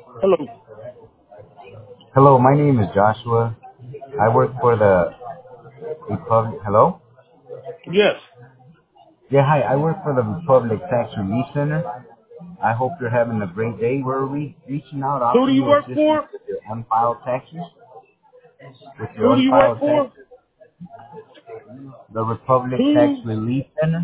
Hello. Hello, my name is Joshua. I work for the Republic. Hello? Yes. Yeah, hi. I work for the Republic Tax Relief Center. I hope you're having a great day. We're reaching out, Who do offering you you work assistance for? with your unfiled taxes. With your Who do you work unfiled for? taxes, the Republic Tax Who? Relief Center.